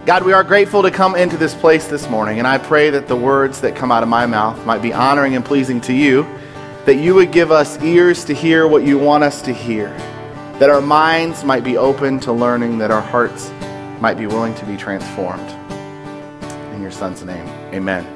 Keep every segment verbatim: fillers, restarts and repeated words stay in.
God, we are grateful to come into this place this morning, and I pray that the words that come out of my mouth might be honoring and pleasing to you, that you would give us ears to hear what you want us to hear, that our minds might be open to learning, that our hearts might be willing to be transformed. In your Son's name, amen.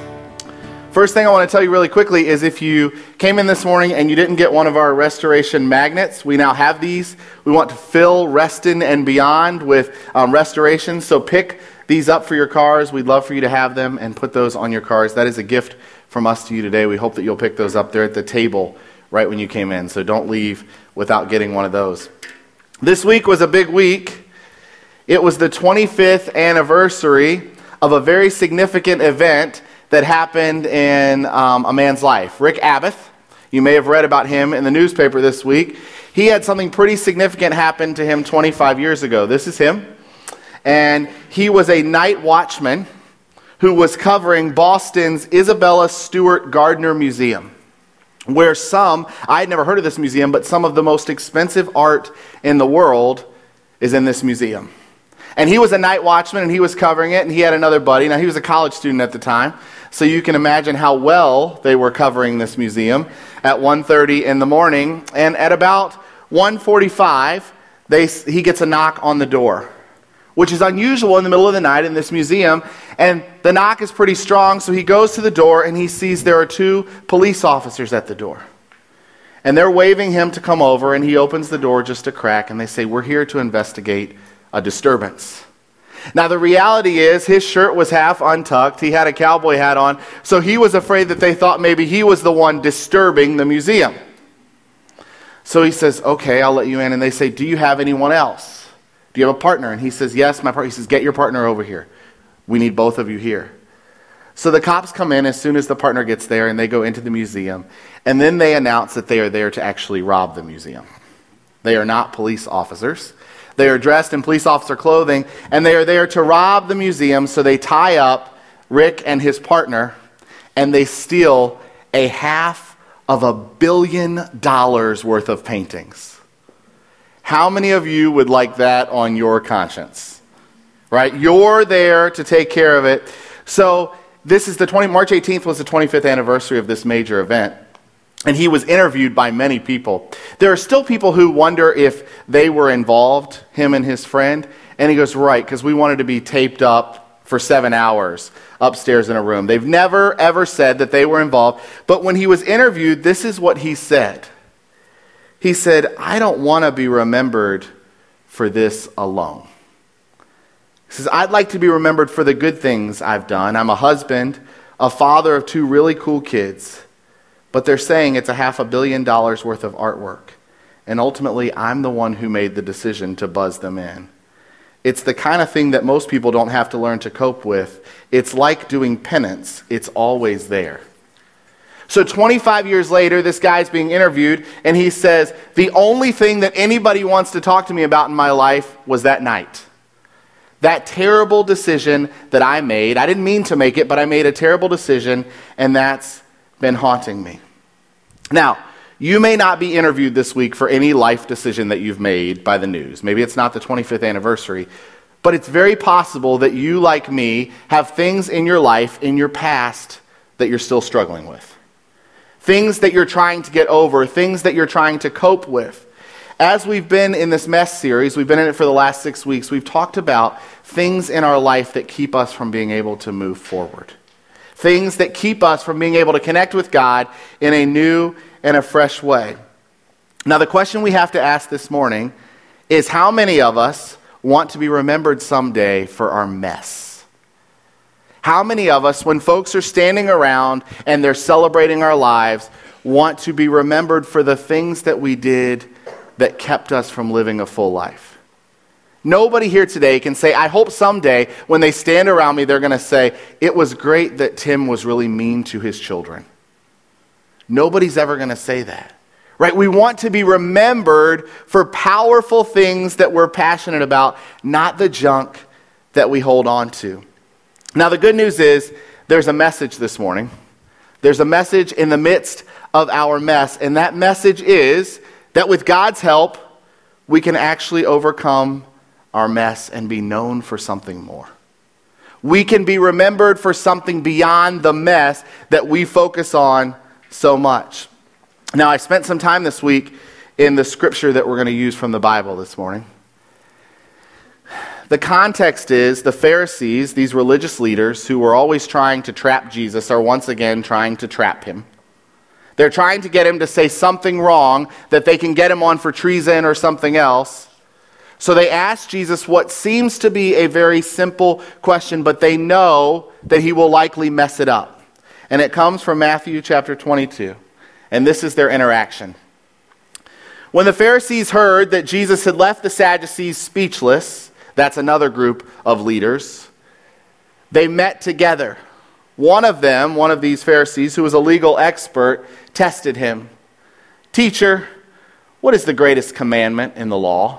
First thing I want to tell you really quickly is if you came in this morning and you didn't get one of our restoration magnets, we now have these. We want to fill Reston and beyond with um, restoration, so pick these up for your cars. We'd love for you to have them and put those on your cars. That is a gift from us to you today. We hope that you'll pick those up there at the table right when you came in, so don't leave without getting one of those. This week was a big week. It was the twenty-fifth anniversary of a very significant event that happened in um, a man's life. Rick Abbott, you may have read about him in the newspaper this week. He had something pretty significant happen to him twenty-five years ago. This is him. And he was a night watchman who was covering Boston's Isabella Stewart Gardner Museum, where some, I had never heard of this museum, but some of the most expensive art in the world is in this museum. And he was a night watchman, and he was covering it, and he had another buddy. Now, he was a college student at the time, so you can imagine how well they were covering this museum at one thirty in the morning. And at about one forty-five, they, he gets a knock on the door, which is unusual in the middle of the night in this museum. And the knock is pretty strong, so he goes to the door, and he sees there are two police officers at the door. And they're waving him to come over, and he opens the door just a crack, and they say, "We're here to investigate a disturbance." Now, the reality is his shirt was half untucked. He had a cowboy hat on, so he was afraid that they thought maybe he was the one disturbing the museum. So he says, "Okay, I'll let you in." And they say, "Do you have anyone else? Do you have a partner?" And he says, "Yes, my partner." He says, "Get your partner over here. We need both of you here." So the cops come in as soon as the partner gets there, and they go into the museum. And then they announce that they are there to actually rob the museum. They are not police officers. They are dressed in police officer clothing, and they are there to rob the museum, so they tie up Rick and his partner, and they steal a half of a billion dollars worth of paintings. How many of you would like that on your conscience? Right? You're there to take care of it. So this is the twenty March eighteenth was the twenty-fifth anniversary of this major event. And he was interviewed by many people. There are still people who wonder if they were involved, him and his friend. And he goes, "Right, because we wanted to be taped up for seven hours upstairs in a room." They've never, ever said that they were involved. But when he was interviewed, this is what he said. He said, "I don't want to be remembered for this alone." He says, "I'd like to be remembered for the good things I've done. I'm a husband, a father of two really cool kids. But they're saying it's a half a billion dollars worth of artwork. And ultimately, I'm the one who made the decision to buzz them in. It's the kind of thing that most people don't have to learn to cope with. It's like doing penance. It's always there." So twenty-five years later, this guy's being interviewed, and he says, "The only thing that anybody wants to talk to me about in my life was that night. That terrible decision that I made. I didn't mean to make it, but I made a terrible decision, and that's been haunting me." Now, you may not be interviewed this week for any life decision that you've made by the news. Maybe it's not the twenty-fifth anniversary, but it's very possible that you, like me, have things in your life, in your past, that you're still struggling with. Things that you're trying to get over, things that you're trying to cope with. As we've been in this mess series, we've been in it for the last six weeks, we've talked about things in our life that keep us from being able to move forward. Things that keep us from being able to connect with God in a new and a fresh way. Now, the question we have to ask this morning is, how many of us want to be remembered someday for our mess? How many of us, when folks are standing around and they're celebrating our lives, want to be remembered for the things that we did that kept us from living a full life? Nobody here today can say, "I hope someday when they stand around me, they're going to say, 'It was great that Tim was really mean to his children.'" Nobody's ever going to say that, right? We want to be remembered for powerful things that we're passionate about, not the junk that we hold on to. Now, the good news is there's a message this morning. There's a message in the midst of our mess, and that message is that with God's help, we can actually overcome our mess and be known for something more. We can be remembered for something beyond the mess that we focus on so much. Now, I spent some time this week in the scripture that we're going to use from the Bible this morning. The context is the Pharisees, these religious leaders who were always trying to trap Jesus, are once again trying to trap him. They're trying to get him to say something wrong that they can get him on for treason or something else. So they ask Jesus what seems to be a very simple question, but they know that he will likely mess it up. And it comes from Matthew chapter twenty-two. And this is their interaction. When the Pharisees heard that Jesus had left the Sadducees speechless, that's another group of leaders, they met together. One of them, one of these Pharisees, who was a legal expert, tested him. "Teacher, what is the greatest commandment in the law?"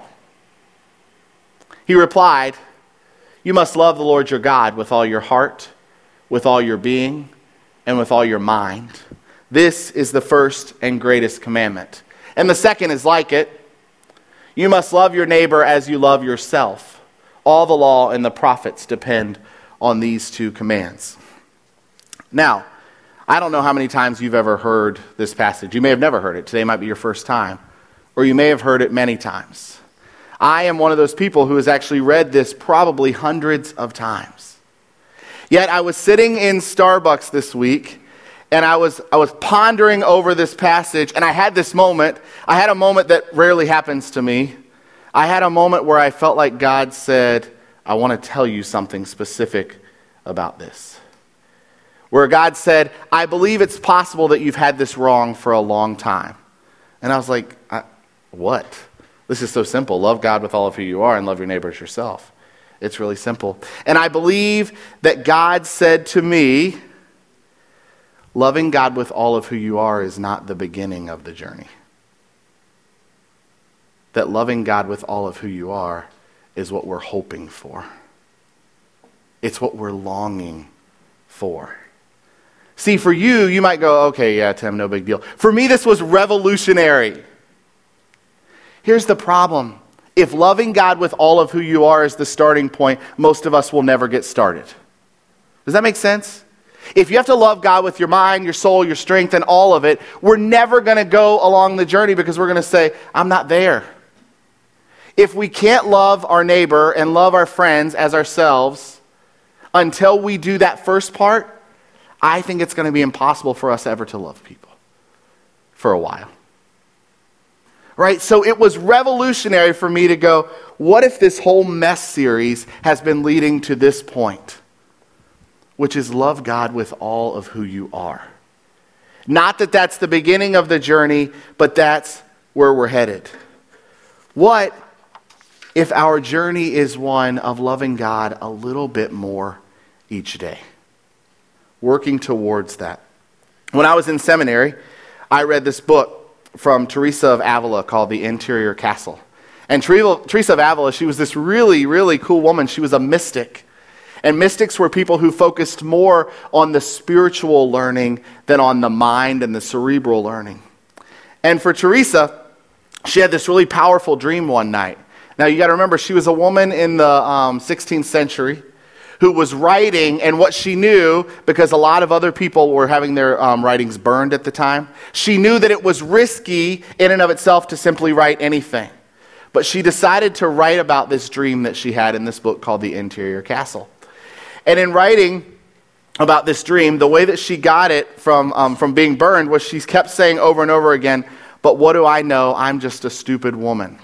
He replied, "You must love the Lord your God with all your heart, with all your being, and with all your mind. This is the first and greatest commandment. And the second is like it. You must love your neighbor as you love yourself. All the law and the prophets depend on these two commands." Now, I don't know how many times you've ever heard this passage. You may have never heard it. Today might be your first time. Or you may have heard it many times. I am one of those people who has actually read this probably hundreds of times. Yet I was sitting in Starbucks this week, and I was I was pondering over this passage, and I had this moment. I had a moment that rarely happens to me. I had a moment where I felt like God said, "I want to tell you something specific about this." Where God said, "I believe it's possible that you've had this wrong for a long time." And I was like, I, what? This is so simple. Love God with all of who you are and love your neighbor as yourself. It's really simple. And I believe that God said to me, loving God with all of who you are is not the beginning of the journey. That loving God with all of who you are is what we're hoping for. It's what we're longing for. See, for you, you might go, "Okay, yeah, Tim, no big deal." For me, this was revolutionary. Here's the problem. If loving God with all of who you are is the starting point, most of us will never get started. Does that make sense? If you have to love God with your mind, your soul, your strength, and all of it, we're never going to go along the journey because we're going to say, "I'm not there." If we can't love our neighbor and love our friends as ourselves until we do that first part, I think it's going to be impossible for us ever to love people for a while. Right? So it was revolutionary for me to go, what if this whole mess series has been leading to this point, which is love God with all of who you are. Not that that's the beginning of the journey, but that's where we're headed. What if our journey is one of loving God a little bit more each day? Working towards that. When I was in seminary, I read this book from Teresa of Avila called The Interior Castle. And Teresa of Avila, she was this really, really cool woman. She was a mystic. And mystics were people who focused more on the spiritual learning than on the mind and the cerebral learning. And for Teresa, she had this really powerful dream one night. Now you got to remember, she was a woman in the um, sixteenth century who was writing, and what she knew, because a lot of other people were having their um, writings burned at the time, she knew that it was risky in and of itself to simply write anything. But she decided to write about this dream that she had in this book called The Interior Castle. And in writing about this dream, the way that she got it from, um, from being burned was she kept saying over and over again, "But what do I know? I'm just a stupid woman.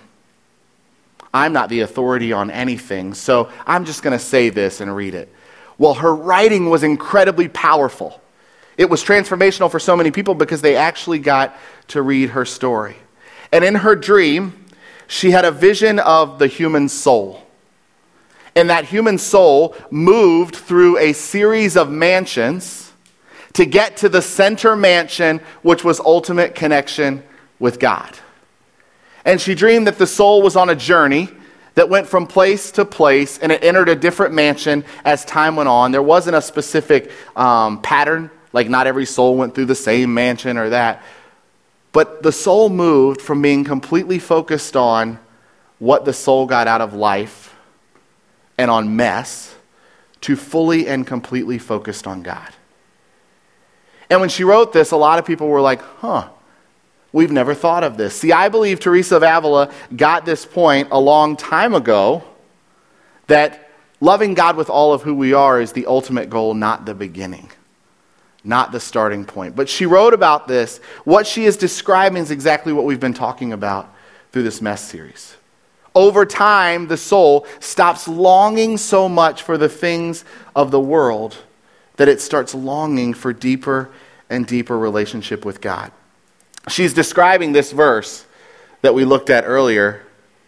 I'm not the authority on anything, so I'm just going to say this and read it." Well, her writing was incredibly powerful. It was transformational for so many people because they actually got to read her story. And in her dream, she had a vision of the human soul. And that human soul moved through a series of mansions to get to the center mansion, which was ultimate connection with God. And she dreamed that the soul was on a journey that went from place to place, and it entered a different mansion as time went on. There wasn't a specific um, pattern, like not every soul went through the same mansion or that. But the soul moved from being completely focused on what the soul got out of life and on mess to fully and completely focused on God. And when she wrote this, a lot of people were like, huh, we've never thought of this. See, I believe Teresa of Avila got this point a long time ago, that loving God with all of who we are is the ultimate goal, not the beginning, not the starting point. But she wrote about this. What she is describing is exactly what we've been talking about through this mess series. Over time, the soul stops longing so much for the things of the world that it starts longing for deeper and deeper relationship with God. She's describing this verse that we looked at earlier,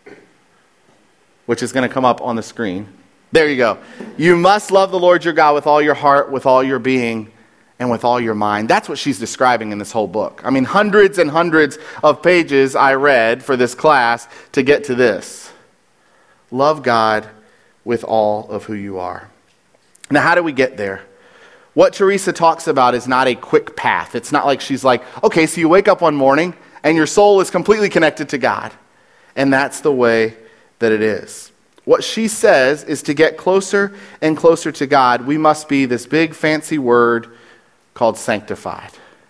which is going to come up on the screen. There you go. You must love the Lord your God with all your heart, with all your being, and with all your mind. That's what she's describing in this whole book. I mean, hundreds and hundreds of pages I read for this class to get to this. Love God with all of who you are. Now, how do we get there? What Teresa talks about is not a quick path. It's not like she's like, okay, so you wake up one morning and your soul is completely connected to God. And that's the way that it is. What she says is to get closer and closer to God, we must be this big fancy word called sanctified.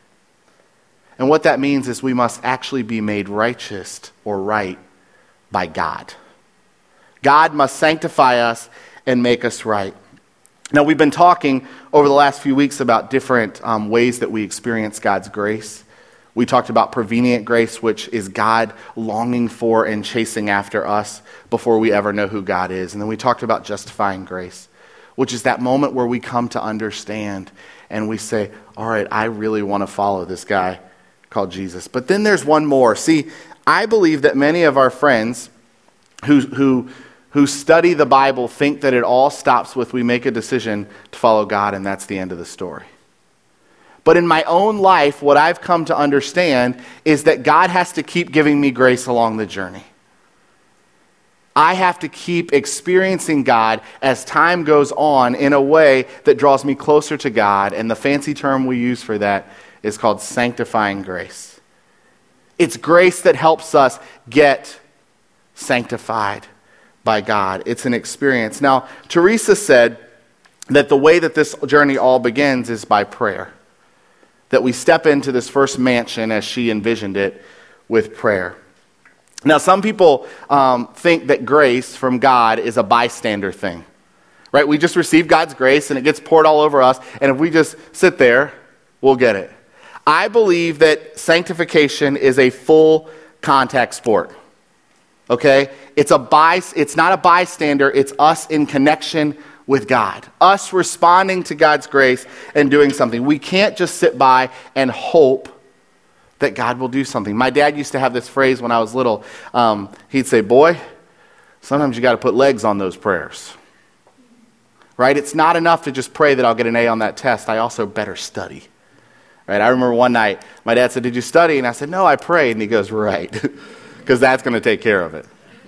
And what that means is we must actually be made righteous or right by God. God must sanctify us and make us right. Now, we've been talking over the last few weeks about different um, ways that we experience God's grace. We talked about prevenient grace, which is God longing for and chasing after us before we ever know who God is. And then we talked about justifying grace, which is that moment where we come to understand and we say, all right, I really want to follow this guy called Jesus. But then there's one more. See, I believe that many of our friends who who who study the Bible think that it all stops with we make a decision to follow God and that's the end of the story. But in my own life, what I've come to understand is that God has to keep giving me grace along the journey. I have to keep experiencing God as time goes on in a way that draws me closer to God. And the fancy term we use for that is called sanctifying grace. It's grace that helps us get sanctified by God. It's an experience. Now, Teresa said that the way that this journey all begins is by prayer. That we step into this first mansion as she envisioned it with prayer. Now, some people um, think that grace from God is a bystander thing, right? We just receive God's grace and it gets poured all over us, and if we just sit there, we'll get it. I believe that sanctification is a full contact sport, okay? It's a by, it's not a bystander, it's us in connection with God, us responding to God's grace and doing something. We can't just sit by and hope that God will do something. My dad used to have this phrase when I was little. Um, he'd say, boy, sometimes you got to put legs on those prayers. Right? It's not enough to just pray that I'll get an A on that test. I also better study. Right? I remember one night, my dad said, did you study? And I said, no, I prayed. And he goes, right. Because that's going to take care of it.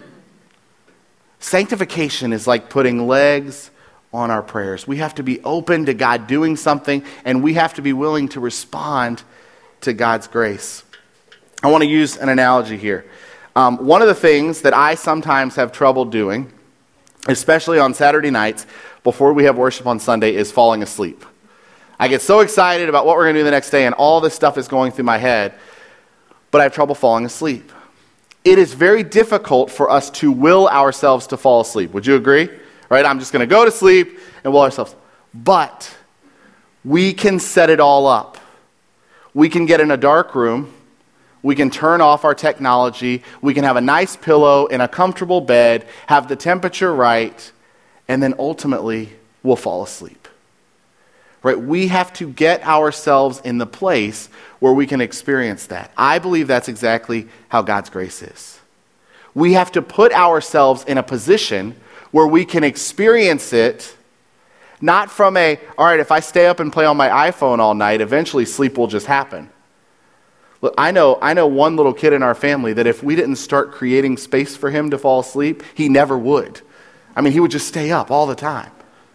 Sanctification is like putting legs on our prayers. We have to be open to God doing something, and we have to be willing to respond to God's grace. I want to use an analogy here. Um, one of the things that I sometimes have trouble doing, especially on Saturday nights before we have worship on Sunday, is falling asleep. I get so excited about what we're going to do the next day, and all this stuff is going through my head, but I have trouble falling asleep. It is very difficult for us to will ourselves to fall asleep. Would you agree? Right? I'm just going to go to sleep and will ourselves. But we can set it all up. We can get in a dark room, we can turn off our technology, we can have a nice pillow in a comfortable bed, have the temperature right, and then ultimately we'll fall asleep. Right? We have to get ourselves in the place where we can experience that. I believe that's exactly how God's grace is. We have to put ourselves in a position where we can experience it. Not from a, all right, if I stay up and play on my iPhone all night, eventually sleep will just happen. Look, I know, I know one little kid in our family that if we didn't start creating space for him to fall asleep, he never would. I mean, he would just stay up all the time.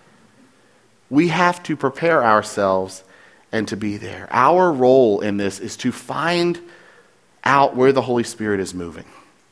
We have to prepare ourselves and to be there. Our role in this is to find out where the Holy Spirit is moving.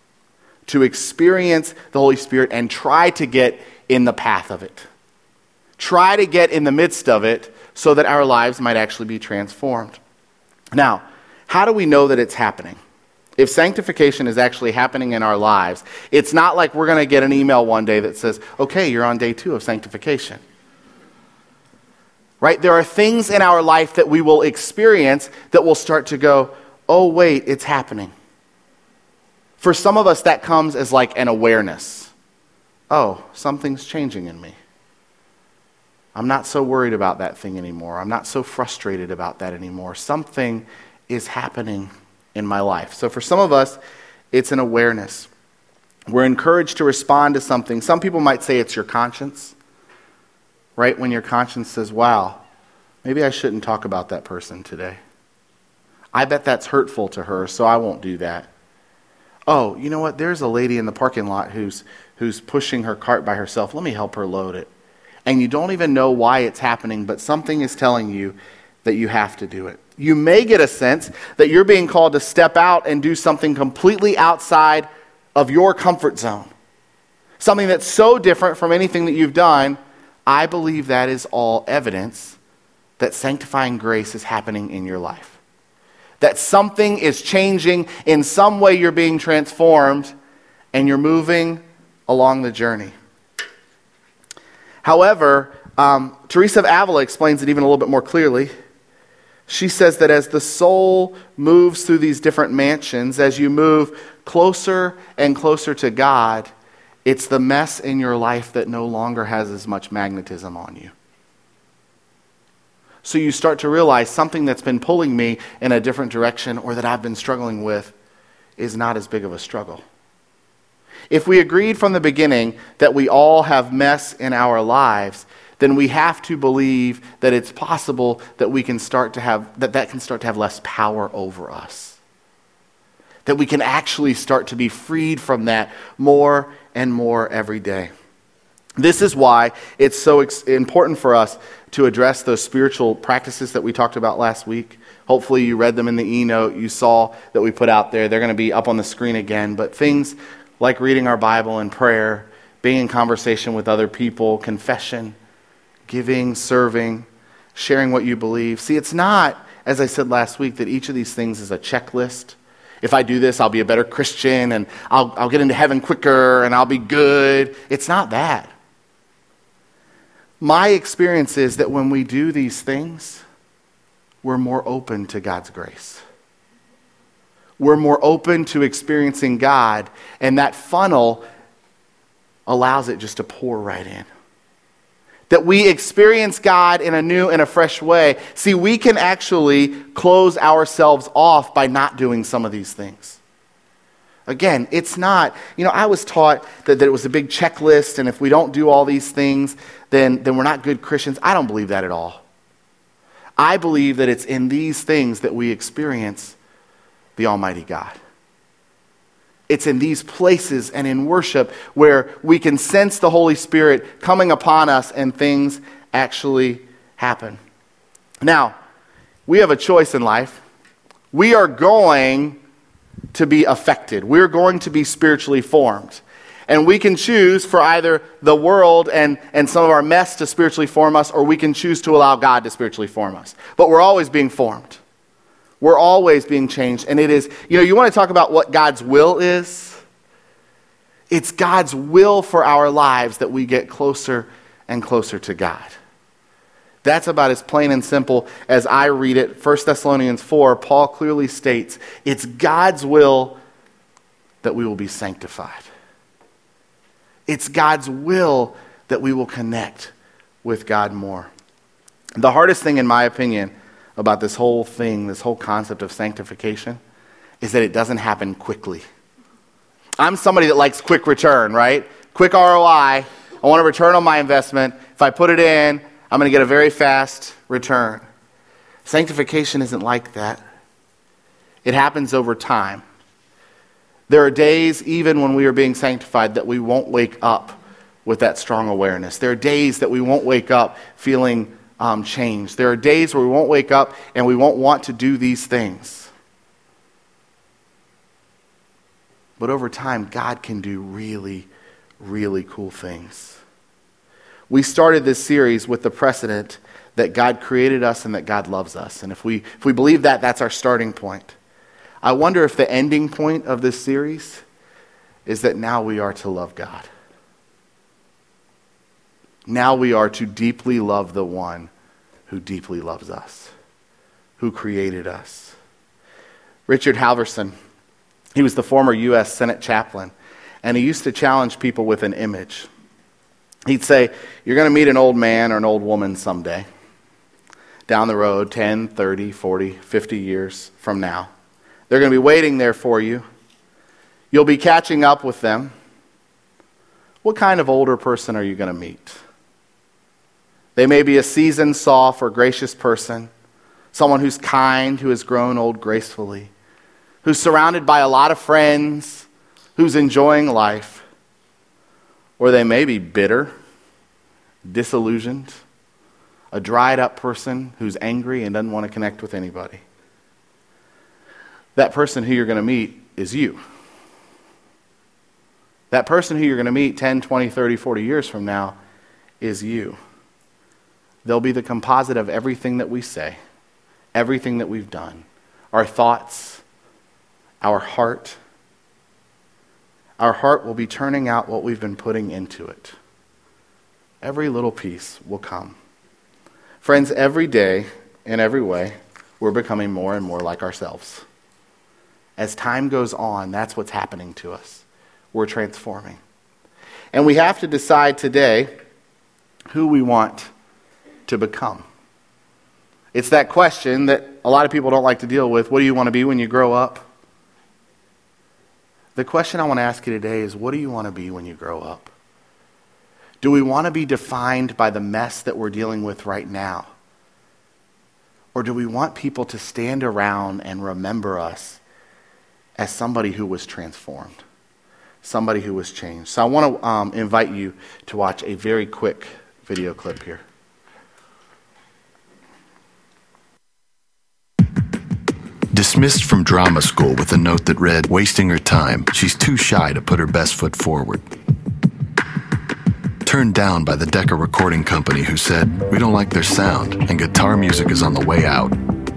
To experience the Holy Spirit and try to get in the path of it. try to get in the midst of it so that our lives might actually be transformed. Now, how do we know that it's happening? If sanctification is actually happening in our lives, it's not like we're going to get an email one day that says, okay, you're on day two of sanctification. Right? There are things in our life that we will experience that will start to go, oh, wait, it's happening. For some of us, that comes as like an awareness. Oh, something's changing in me. I'm not so worried about that thing anymore. I'm not so frustrated about that anymore. Something is happening in my life. So for some of us, it's an awareness. We're encouraged to respond to something. Some people might say it's your conscience, right? When your conscience says, wow, maybe I shouldn't talk about that person today. I bet that's hurtful to her, so I won't do that. Oh, you know what? There's a lady in the parking lot who's who's pushing her cart by herself. Let me help her load it. And you don't even know why it's happening, but something is telling you that you have to do it. You may get a sense that you're being called to step out and do something completely outside of your comfort zone. Something that's so different from anything that you've done. I believe that is all evidence that sanctifying grace is happening in your life. That something is changing, in some way you're being transformed, and you're moving along the journey. However, um, Teresa of Avila explains it even a little bit more clearly. She says that as the soul moves through these different mansions, as you move closer and closer to God, it's the mess in your life that no longer has as much magnetism on you. So you start to realize something that's been pulling me in a different direction or that I've been struggling with is not as big of a struggle. If we agreed from the beginning that we all have mess in our lives, then we have to believe that it's possible that we can start to have, that that can start to have less power over us. That we can actually start to be freed from that more and more every day. This is why it's so ex- important for us to address those spiritual practices that we talked about last week. Hopefully you read them in the e-note. You saw that we put out there. They're going to be up on the screen again. But things like reading our Bible and prayer, being in conversation with other people, confession, giving, serving, sharing what you believe. See, it's not, as I said last week, that each of these things is a checklist. If I do this, I'll be a better Christian, and I'll, I'll get into heaven quicker, and I'll be good. It's not that. My experience is that when we do these things, we're more open to God's grace. We're more open to experiencing God, and that funnel allows it just to pour right in. That we experience God in a new and a fresh way. See, we can actually close ourselves off by not doing some of these things. Again, it's not, you know, I was taught that, that it was a big checklist, and if we don't do all these things, then, then we're not good Christians. I don't believe that at all. I believe that it's in these things that we experience the Almighty God. It's in these places and in worship where we can sense the Holy Spirit coming upon us and things actually happen. Now, we have a choice in life. We are going to be affected. We're going to be spiritually formed. And we can choose for either the world and, and some of our mess to spiritually form us, or we can choose to allow God to spiritually form us. But we're always being formed. We're always being changed. And it is, you know, you want to talk about what God's will is? It's God's will for our lives that we get closer and closer to God. That's about as plain and simple as I read it. First Thessalonians four, Paul clearly states, it's God's will that we will be sanctified. It's God's will that we will connect with God more. The hardest thing, in my opinion, about this whole thing, this whole concept of sanctification, is that it doesn't happen quickly. I'm somebody that likes quick return, right? Quick R O I. I want to return on my investment. If I put it in, I'm going to get a very fast return. Sanctification isn't like that. It happens over time. There are days, even when we are being sanctified, that we won't wake up with that strong awareness. There are days that we won't wake up feeling Um, change. There are days where we won't wake up and we won't want to do these things. But over time, God can do really, really cool things. We started this series with the precedent that God created us and that God loves us. And if we if we believe that, that's our starting point. I wonder if the ending point of this series is that now we are to love God. Now we are to deeply love the one who deeply loves us, who created us. Richard Halverson, he was the former U S Senate chaplain, and he used to challenge people with an image. He'd say, you're going to meet an old man or an old woman someday, down the road, ten, thirty, forty, fifty years from now. They're going to be waiting there for you. You'll be catching up with them. What kind of older person are you going to meet? They may be a seasoned, soft, or gracious person, someone who's kind, who has grown old gracefully, who's surrounded by a lot of friends, who's enjoying life. Or they may be bitter, disillusioned, a dried up person who's angry and doesn't want to connect with anybody. That person who you're going to meet is you. That person who you're going to meet ten, twenty, thirty, forty years from now is you. They'll be the composite of everything that we say, everything that we've done, our thoughts, our heart. Our heart will be turning out what we've been putting into it. Every little piece will come. Friends, every day, in every way, we're becoming more and more like ourselves. As time goes on, that's what's happening to us. We're transforming. And we have to decide today who we want to become. It's that question that a lot of people don't like to deal with. What do you want to be when you grow up? The question I want to ask you today is, what do you want to be when you grow up? Do we want to be defined by the mess that we're dealing with right now? Or do we want people to stand around and remember us as somebody who was transformed, somebody who was changed? So I want to um, invite you to watch a very quick video clip here. Dismissed from drama school with a note that read, wasting her time, she's too shy to put her best foot forward. Turned down by the Decca Recording Company, who said, we don't like their sound and guitar music is on the way out.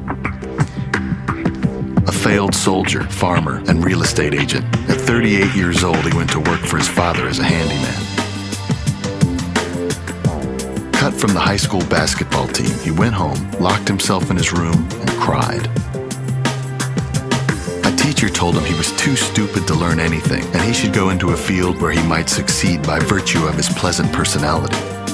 A failed soldier, farmer, and real estate agent. At thirty-eight years old, he went to work for his father as a handyman. Cut from the high school basketball team, he went home, locked himself in his room, and cried. Teacher told him he was too stupid to learn anything, and he should go into a field where he might succeed by virtue of his pleasant personality.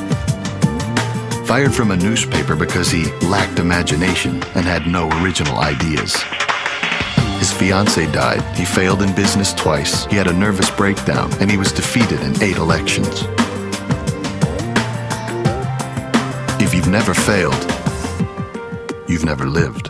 Fired from a newspaper because he lacked imagination and had no original ideas. His fiancée died, he failed in business twice, he had a nervous breakdown, and he was defeated in eight elections. If you've never failed, you've never lived.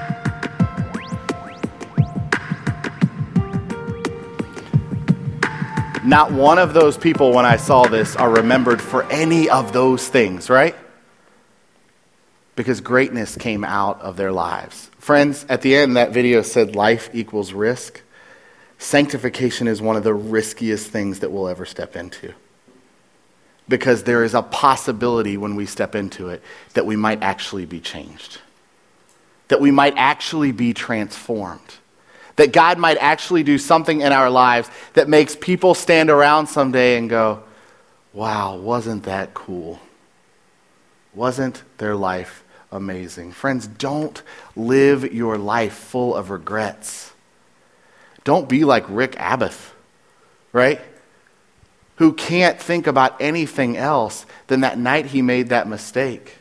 Not one of those people, when I saw this, are remembered for any of those things, right? Because greatness came out of their lives. Friends, at the end, that video said life equals risk. Sanctification is one of the riskiest things that we'll ever step into. Because there is a possibility when we step into it that we might actually be changed. That we might actually be transformed. That God might actually do something in our lives that makes people stand around someday and go, wow, wasn't that cool? Wasn't their life amazing? Friends, don't live your life full of regrets. Don't be like Rick Abbott, right? Who can't think about anything else than that night he made that mistake.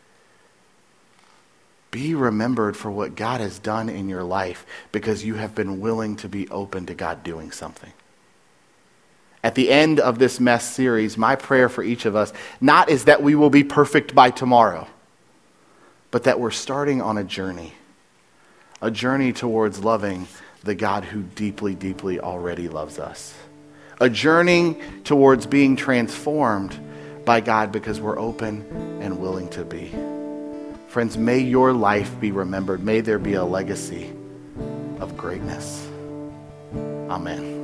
Be remembered for what God has done in your life because you have been willing to be open to God doing something. At the end of this mess series, my prayer for each of us, not is that we will be perfect by tomorrow, but that we're starting on a journey, a journey towards loving the God who deeply, deeply already loves us. A journey towards being transformed by God because we're open and willing to be. Friends, may your life be remembered. May there be a legacy of greatness. Amen.